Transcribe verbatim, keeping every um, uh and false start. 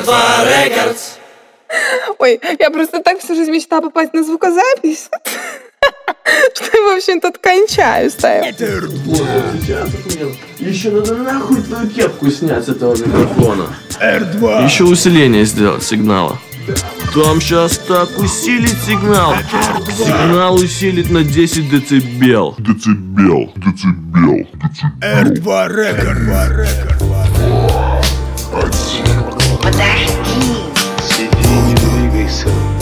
два Рекордс. Ой, я просто так всю жизнь мечтала попасть на звукозапись, что, в общем, тут кончаю ставим. Еще надо нахуй твою кепку снять с этого микрофона. эр два. Еще усиление сделать сигнала. Там сейчас так усилить сигнал. Сигнал усилить на десять децибел. Децибел, децибел, децибел. эр два Рекорд. Подожди. Сиди, не двигайся.